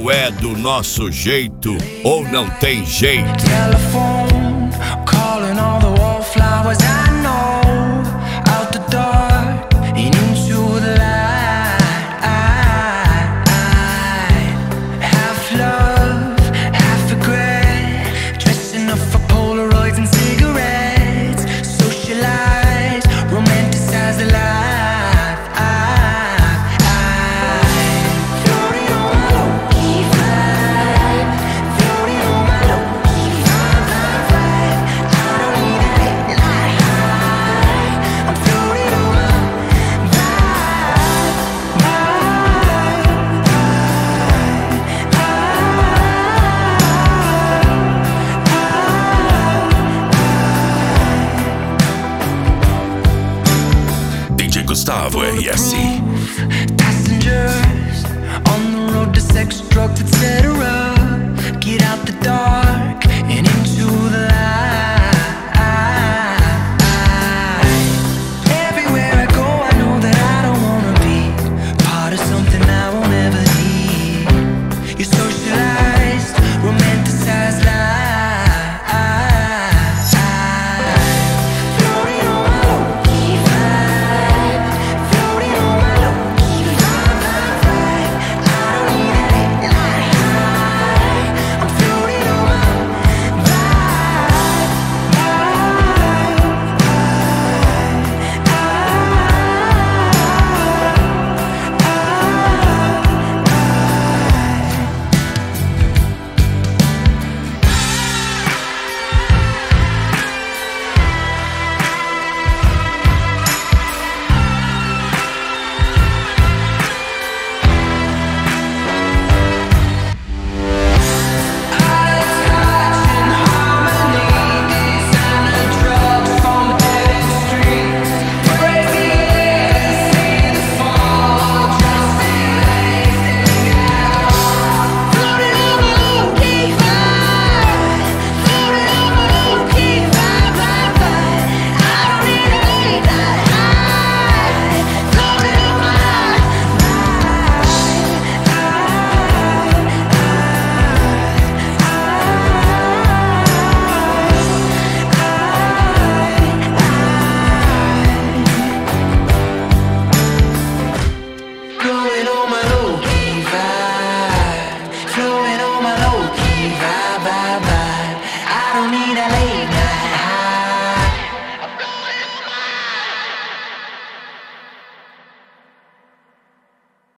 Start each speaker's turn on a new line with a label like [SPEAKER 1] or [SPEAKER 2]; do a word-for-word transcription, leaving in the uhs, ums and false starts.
[SPEAKER 1] ou é do nosso jeito ou não tem jeito.
[SPEAKER 2] Telephone, calling all the wallflowers I know, out the dark and into the light. Half love, half regret, dressing up for Polaroids and cigarettes, socialize, romanticize the life.
[SPEAKER 3] D J Gustavo R S.